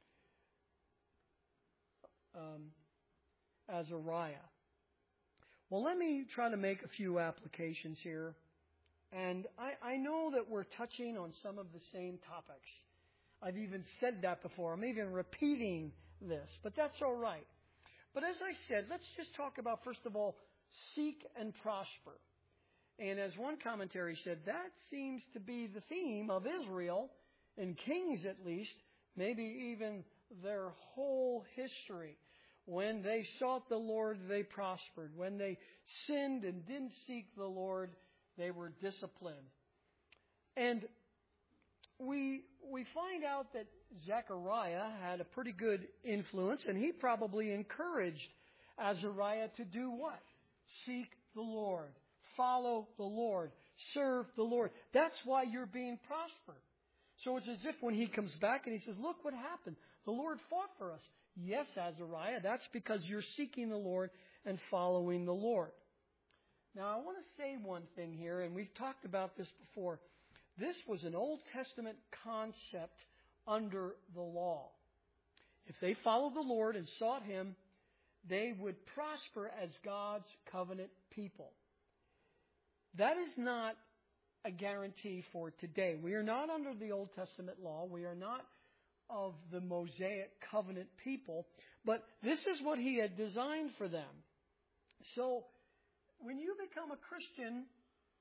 um, Azariah. Well, let me try to make a few applications here. And I, I know that we're touching on some of the same topics. I've even said that before. I'm even repeating this, but that's all right. But as I said, let's just talk about, first of all, seek and prosper. And as one commentary said, that seems to be the theme of Israel, in Kings at least, maybe even their whole history. When they sought the Lord, they prospered. When they sinned and didn't seek the Lord, they were disciplined. And we we find out that Zechariah had a pretty good influence, and he probably encouraged Azariah to do what? Seek the Lord. Follow the Lord. Serve the Lord. That's why you're being prospered. So it's as if when he comes back and he says, look what happened. The Lord fought for us. Yes, Azariah, that's because you're seeking the Lord and following the Lord. Now, I want to say one thing here, and we've talked about this before. This was an Old Testament concept under the law. If they followed the Lord and sought Him, they would prosper as God's covenant people. That is not a guarantee for today. We are not under the Old Testament law. We are not of the Mosaic covenant people. But this is what He had designed for them. So, when you become a Christian,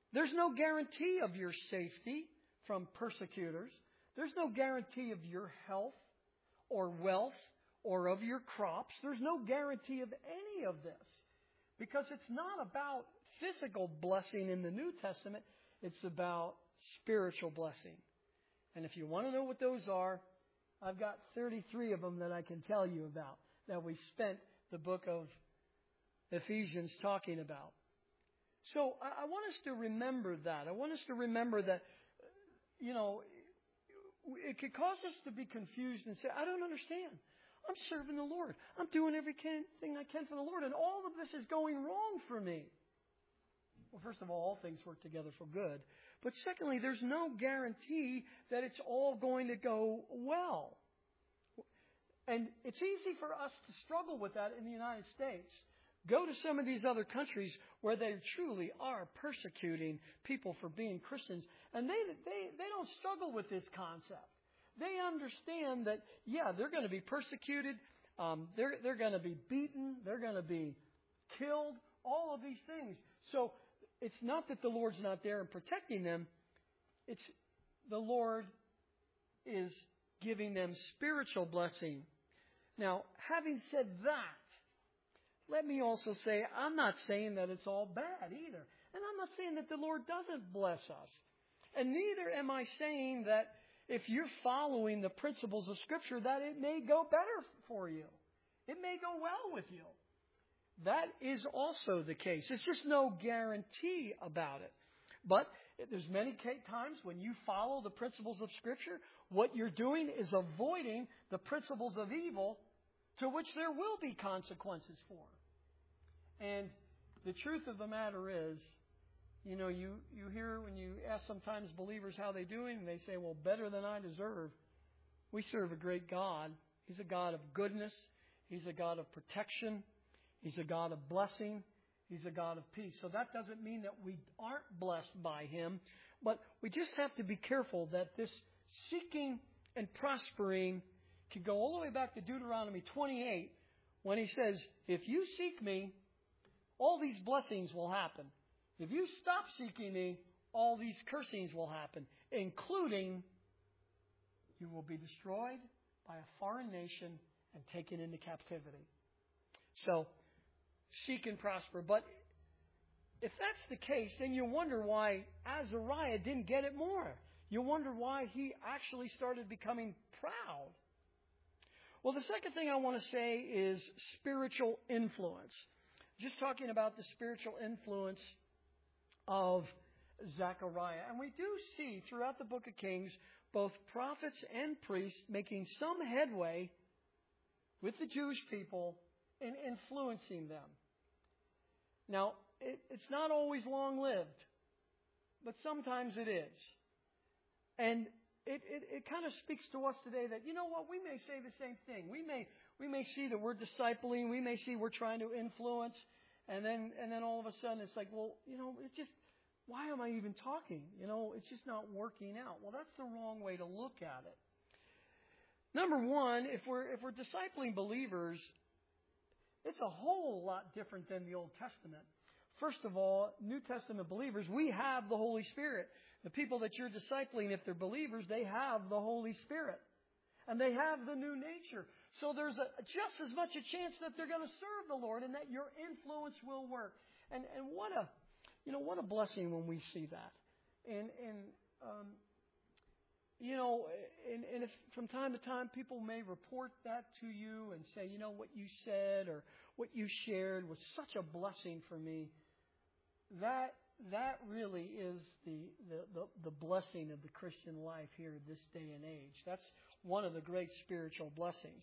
There's no guarantee of your safety from persecutors. There's no guarantee of your health or wealth or of your crops. There's no guarantee of any of this, because it's not about physical blessing in the New Testament. It's about spiritual blessing. And if you want to know what those are, I've got thirty-three of them that I can tell you about, that we spent the book of Ephesians talking about. So I, I want us to remember that. I want us to remember that, you know, it could cause us to be confused and say, I don't understand. I'm serving the Lord. I'm doing everything I can for the Lord, and all of this is going wrong for me. Well, first of all, all things work together for good. But secondly, there's no guarantee that it's all going to go well. And it's easy for us to struggle with that in the United States. Go to some of these other countries where they truly are persecuting people for being Christians, and they they they don't struggle with this concept. They understand that, yeah, they're going to be persecuted, um, they're they're going to be beaten, they're going to be killed, all of these things. So it's not that the Lord's not there and protecting them. It's the Lord is giving them spiritual blessing. Now, having said that, let me also say, I'm not saying that it's all bad either. And I'm not saying that the Lord doesn't bless us. And neither am I saying that if you're following the principles of Scripture, that it may go better for you. It may go well with you. That is also the case. It's just no guarantee about it. But there's many times when you follow the principles of Scripture, what you're doing is avoiding the principles of evil to which there will be consequences for. And the truth of the matter is, you know, you, you hear when you ask sometimes believers how they're doing, and they say, well, better than I deserve. We serve a great God. He's a God of goodness. He's a God of protection. He's a God of blessing. He's a God of peace. So that doesn't mean that we aren't blessed by Him, but we just have to be careful that this seeking and prospering can go all the way back to Deuteronomy twenty-eight, when He says, if you seek me, all these blessings will happen. If you stop seeking me, all these cursings will happen, including you will be destroyed by a foreign nation and taken into captivity. So, seek and prosper. But if that's the case, then you wonder why Azariah didn't get it more. You wonder why he actually started becoming proud. Well, the second thing I want to say is spiritual influence. Just talking about the spiritual influence of Zechariah. And we do see throughout the book of Kings both prophets and priests making some headway with the Jewish people in influencing them. Now, it, it's not always long-lived, but sometimes it is. And it, it, it kind of speaks to us today that, you know what, we may say the same thing. We may we may see that we're discipling. We may see we're trying to influence. And then and then all of a sudden it's like, well, you know, it just, why am I even talking? You know, it's just not working out. Well, that's the wrong way to look at it. Number one, if we're if we're discipling believers, it's a whole lot different than the Old Testament. First of all, New Testament believers, we have the Holy Spirit. The people that you're discipling, if they're believers, they have the Holy Spirit. And they have the new nature. So there's a, just as much a chance that they're going to serve the Lord and that your influence will work. And and what a, you know, what a blessing when we see that. And, and um, you know, and, and if from time to time people may report that to you and say, you know, what you said or what you shared was such a blessing for me. That that really is the, the, the, the blessing of the Christian life here this day and age. That's one of the great spiritual blessings.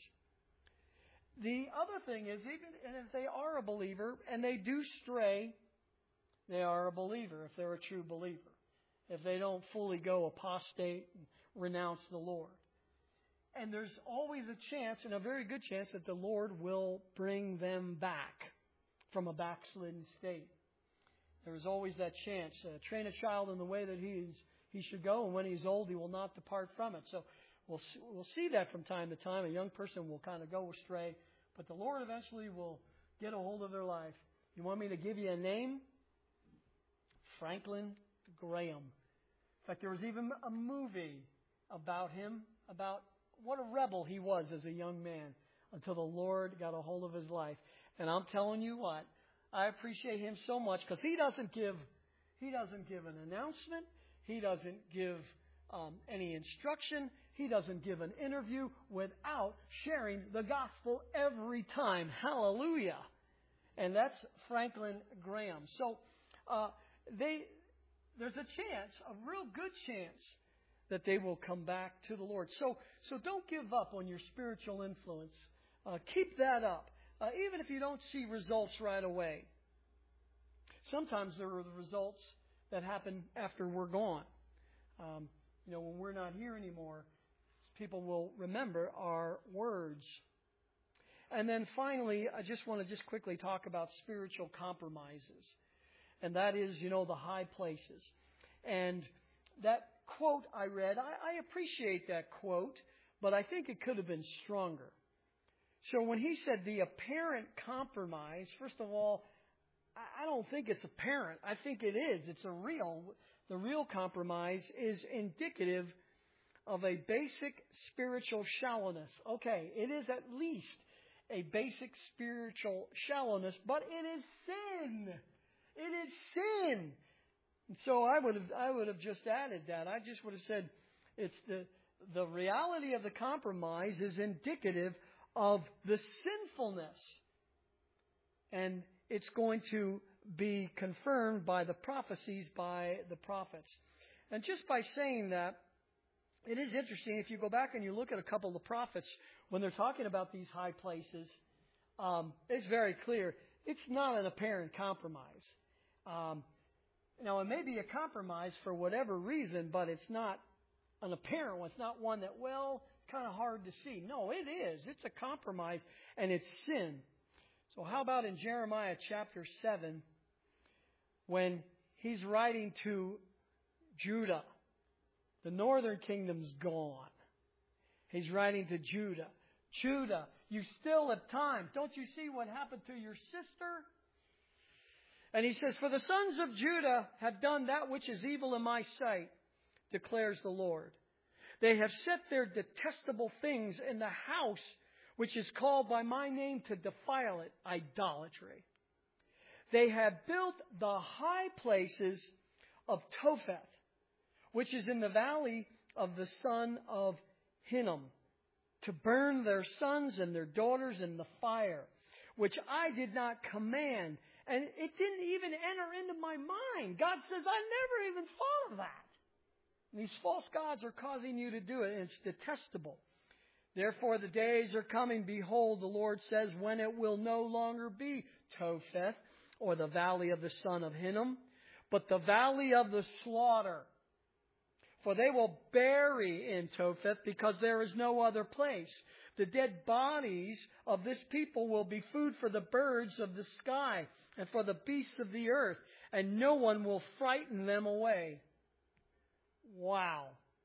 The other thing is, even and if they are a believer and they do stray, they are a believer if they're a true believer. If they don't fully go apostate and renounce the Lord. And there's always a chance, and a very good chance, that the Lord will bring them back from a backslidden state. There is always that chance. Uh, train a child in the way that he's, he should go, and when he's old, he will not depart from it. So we'll see, we'll see that from time to time. A young person will kind of go astray, but the Lord eventually will get a hold of their life. You want me to give you a name? Franklin Graham. In fact, there was even a movie about him, about what a rebel he was as a young man until the Lord got a hold of his life. And I'm telling you what, I appreciate him so much because he doesn't give, he doesn't give an announcement. He doesn't give um, any instruction. He doesn't give an interview without sharing the gospel every time. Hallelujah. And that's Franklin Graham. So uh, they, there's a chance, a real good chance, that they will come back to the Lord. So, so don't give up on your spiritual influence. Uh, keep that up, uh, even if you don't see results right away. Sometimes there are the results that happen after we're gone. Um, you know, when we're not here anymore, people will remember our words. And then finally, I just want to just quickly talk about spiritual compromises. And that is, you know, the high places. And that quote I read, I, I appreciate that quote, but I think it could have been stronger. So when he said the apparent compromise, first of all, I, I don't think it's apparent. I think it is. It's a real, the real compromise is indicative of a basic spiritual shallowness. Okay, it is at least a basic spiritual shallowness, but it is sin. It is sin. And so I would have I would have just added that. I just would have said it's the the reality of the compromise is indicative of the sinfulness. And it's going to be confirmed by the prophecies by the prophets. And just by saying that, it is interesting, if you go back and you look at a couple of the prophets, when they're talking about these high places, um, it's very clear. It's not an apparent compromise. Um, now, it may be a compromise for whatever reason, but it's not an apparent one. It's not one that, well, it's kind of hard to see. No, it is. It's a compromise, and it's sin. So how about in Jeremiah chapter seven, when he's writing to Judah? The northern kingdom's gone. He's writing to Judah. Judah, you still have time. Don't you see what happened to your sister? And he says, for the sons of Judah have done that which is evil in my sight, declares the Lord. They have set their detestable things in the house which is called by my name to defile it, idolatry. They have built the high places of Topheth, which is in the valley of the son of Hinnom, to burn their sons and their daughters in the fire, which I did not command. And it didn't even enter into my mind. God says, I never even thought of that. And these false gods are causing you to do it, and it's detestable. Therefore the days are coming, behold, the Lord says, when it will no longer be Topheth, or the valley of the son of Hinnom, but the valley of the slaughter. For they will bury in Topheth, because there is no other place. The dead bodies of this people will be food for the birds of the sky and for the beasts of the earth, and no one will frighten them away. Wow.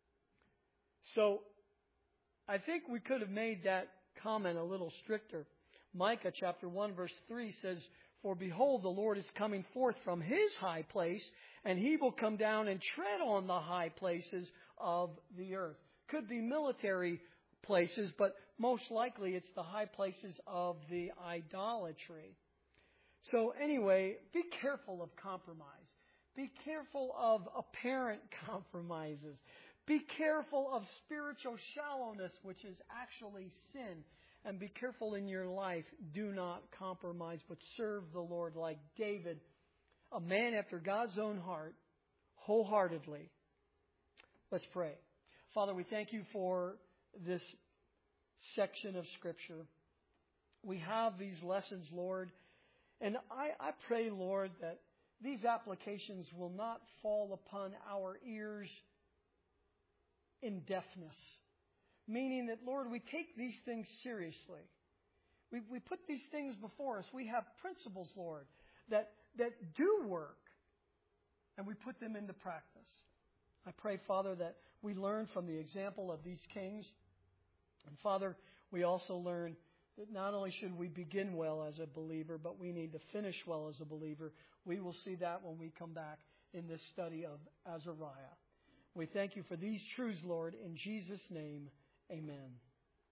So, I think we could have made that comment a little stricter. Micah chapter one verse three says, for behold, the Lord is coming forth from his high place, and he will come down and tread on the high places of the earth. Could be military places, but most likely it's the high places of the idolatry. So anyway, be careful of compromise. Be careful of apparent compromises. Be careful of spiritual shallowness, which is actually sin. And be careful in your life. Do not compromise, but serve the Lord like David, a man after God's own heart, wholeheartedly. Let's pray. Father, we thank you for this section of Scripture. We have these lessons, Lord, and I, I pray, Lord, that these applications will not fall upon our ears in deafness. Meaning that, Lord, we take these things seriously. We, we put these things before us. We have principles, Lord, that, that do work, and we put them into practice. I pray, Father, that we learn from the example of these kings. And, Father, we also learn that not only should we begin well as a believer, but we need to finish well as a believer. We will see that when we come back. in this study of Azariah. We thank you for these truths, Lord. In Jesus' name, amen.